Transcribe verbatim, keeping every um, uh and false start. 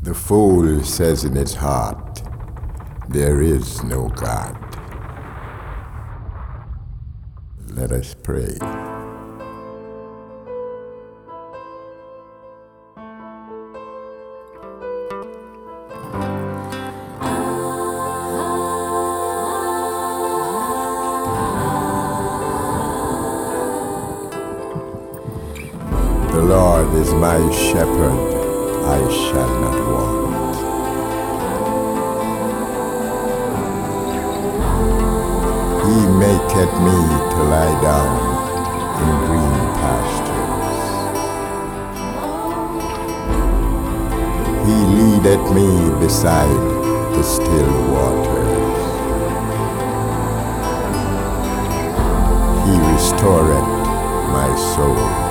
The fool says in his heart, there is no God. Let us pray. The Lord is my shepherd, I shall not want. He maketh me to lie down in green pastures. He leadeth me beside the still waters. He restoreth my soul.